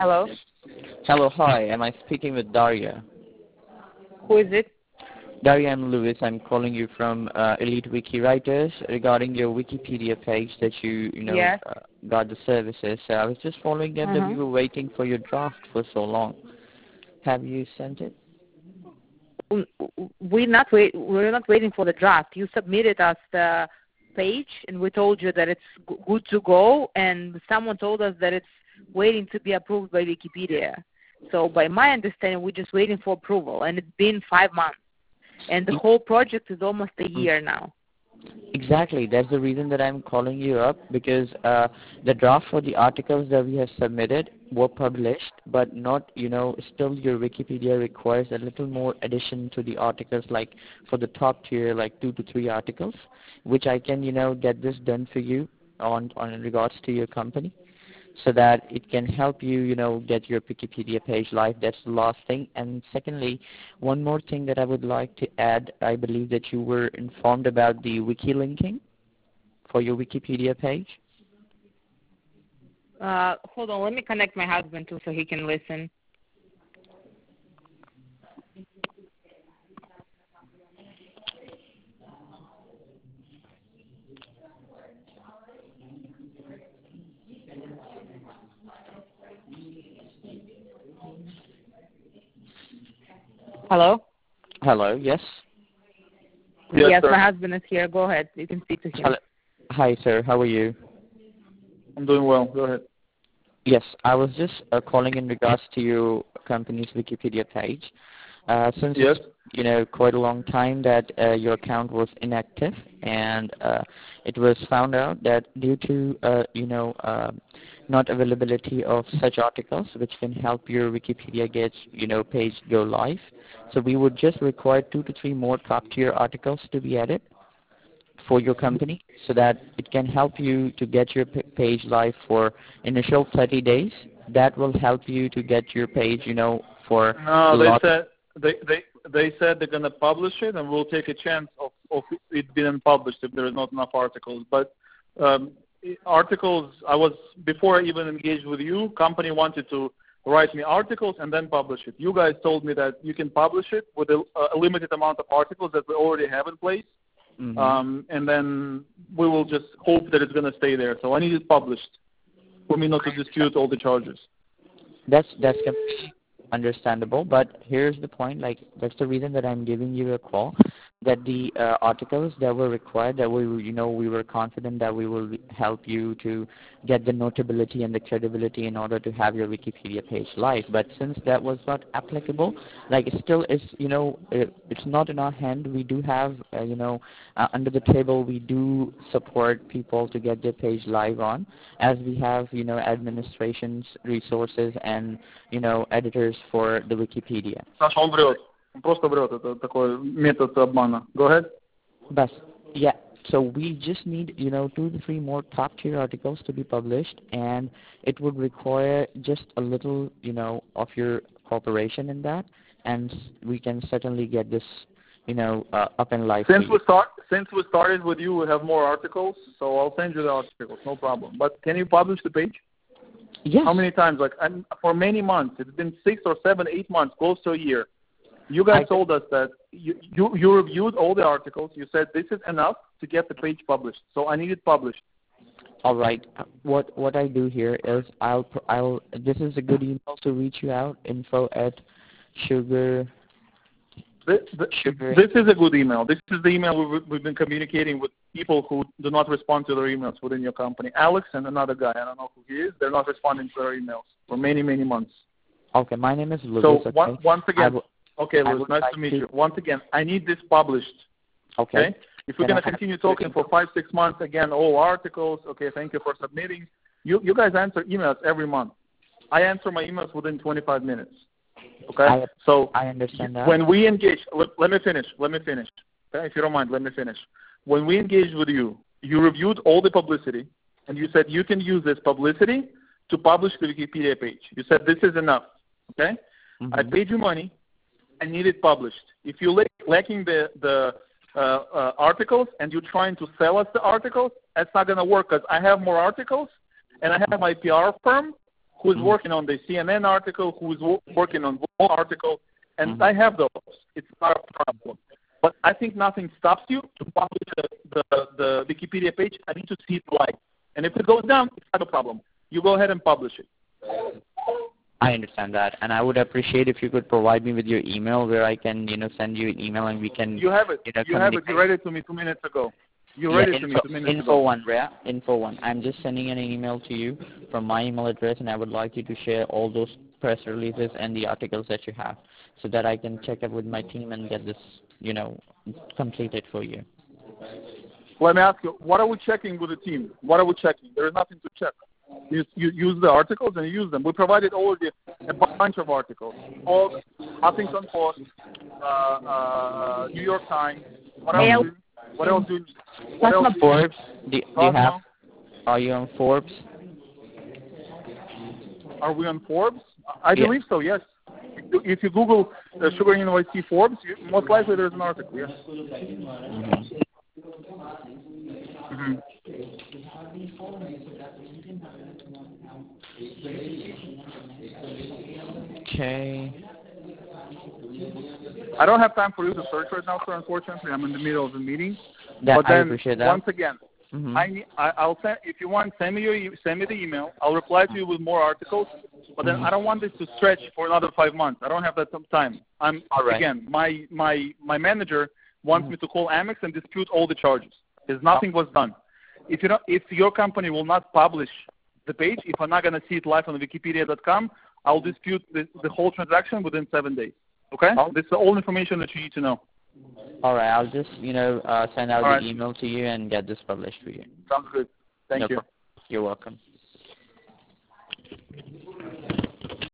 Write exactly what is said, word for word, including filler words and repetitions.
Hello? Hello, hi. Am I speaking with Daria? Who is it? Daria, I'm Lewis. I'm calling you from uh, Elite Wiki Writers regarding your Wikipedia page that you, you know, Yes. uh, got the services. So I was just following up that we Uh-huh. were waiting for your draft for so long. Have you sent it? We're not wait. We're not waiting for the draft. You submitted us the page, and we told you that it's g- good to go. And someone told us that it's waiting to be approved by Wikipedia. So, by my understanding, we're just waiting for approval, and it's been five months. And the whole project is almost a year now. Exactly. That's the reason that I'm calling you up, because uh, the draft for the articles that we have submitted were published, but not, you know, still your Wikipedia requires a little more addition to the articles, like for the top tier, like two to three articles, which I can, you know, get this done for you on, on in regards to your company, so that it can help you, you know, get your Wikipedia page live. That's the last thing. And secondly, one more thing that I would like to add, I believe that you were informed about the wiki linking for your Wikipedia page. Uh, hold on. Let me connect my husband, too, so he can listen. Hello? Hello, yes? Yes, Yes, sir. my husband is here. Go ahead. You can speak to him. Hello. Hi, sir. How are you? I'm doing well. Go ahead. Yes, I was just uh, calling in regards to your company's Wikipedia page. Uh, since Yes. it's, you know, quite a long time that uh, your account was inactive, and uh, it was found out that due to, uh, you know, uh, not availability of such articles which can help your Wikipedia get, you know, page go live. So we would just require two to three more top tier articles to be added for your company, so that it can help you to get your p- page live for initial thirty days. That will help you to get your page, you know, for a No, they lot. said they they they said they're gonna publish it, and we'll take a chance of of it being published if there is not enough articles. But um, articles, I was before I even engaged with you. Company wanted to write me articles and then publish it. You guys told me that you can publish it with a, a limited amount of articles that we already have in place. Mm-hmm. Um, and then we will just hope that it's going to stay there. So I need it published for me not to dispute all the charges. That's that's completely understandable, but here's the point. Like, that's the reason that I'm giving you a call. That the uh, articles that were required, that we, were- you know, we were confident that we will help you to get the notability and the credibility in order to have your Wikipedia page live. But since that was not applicable, like, it still is, you know, it, it's not in our hand. We do have, uh, you know, uh, under the table, we do support people to get their page live on, as we have, you know, administration's resources and, you know, editors for the Wikipedia. Саша, он врет. Он просто врет. Это такой метод обмана. Go ahead. But yeah, so we just need, you know, two to three more top tier articles to be published, and it would require just a little, you know, of your cooperation in that, and s- we can certainly get this, you know, uh, up and live. Since for we you. start, since we started with you, we have more articles. So I'll send you the articles. No problem. But can you publish the page? Yes. How many times? Like, I'm, for many months. It's been six or seven, eight months, close to a year. You guys I- told us that you, you you reviewed all the articles. You said this is enough to get the page published. So I need it published. All right. Uh, What what I do here is I'll pr- I'll this is a good email to reach you out. Info at sugar This, this, sugar. this is a good email. This is the email we've, we've been communicating with people who do not respond to their emails within your company. Alex and another guy, I don't know who he is, they're not responding to their emails for many, many months. Okay, my name is Lucas. So Okay. one, once I again, will- okay, I Luz, would nice like to meet to- you. Once again, I need this published. Okay. Okay? If we're Then going I to have- continue talking for five, six months, again, all articles, okay, thank you for submitting. You, you guys answer emails every month. I answer my emails within twenty-five minutes. Okay? I, so I understand that. when we engage, let, let me finish, let me finish. Okay? If you don't mind, let me finish. When we engaged with you, you reviewed all the publicity, and you said you can use this publicity to publish the Wikipedia page. You said this is enough. Okay? Mm-hmm. I paid you money. I need it published. If you're lacking the, the uh, uh, articles and you're trying to sell us the articles, that's not going to work, because I have more articles, and I have my P R firm who's Mm-hmm. working on the C N N article, who's wo- working on one article, and Mm-hmm. I have those. It's not a problem. But I think nothing stops you to publish the, the, the Wikipedia page. I need to see it live. And if it goes down, it's not a problem. You go ahead and publish it. I understand that, and I would appreciate if you could provide me with your email where I can, you know, send you an email and we can. You have it. You, know, you have it. You read communicate. it to me two minutes ago. You Yeah, read it to info, me two minutes info ago. one, Rhea. Info one. I'm just sending an email to you from my email address, and I would like you to share all those press releases and the articles that you have, so that I can check it with my team and get this, you know, completed for you. Let me ask you, what are we checking with the team? What are we checking? There is nothing to check. You, you use the articles and you use them. We provided already a bunch of articles. All Huffington Post, uh, uh, New York Times. What else? Mail. Do, what else do? What That's else? not do- Forbes. Do, do you Cosmo? have? Are you on Forbes? Are we on Forbes? I Yeah. believe so. Yes. If you- If you Google uh, Sugar N Y C Forbes, you, most likely there's an article. Yes. Mm-hmm. Mm-hmm. Okay. I don't have time for you to search right now, sir. Unfortunately, I'm in the middle of a meeting. That, but I then, appreciate that. once again, Mm-hmm. I, need, I I'll send if you want send me your e- send me the email. I'll reply to you with more articles. But then Mhm. I don't want this to stretch for another five months. I don't have that some time. I'm All right. again my my my manager wants Mhm. me to call Amex and dispute all the charges because nothing was done. If you don't, if your company will not publish the page, if I'm not going to see it live on Wikipedia dot com, I'll dispute the, the whole transaction within seven days. Okay? Oh. This is all information that you need to know. All right. I'll just, you know, uh, send out All the right. email to you and get this published for you. Sounds good. Thank No you. problem. You're welcome.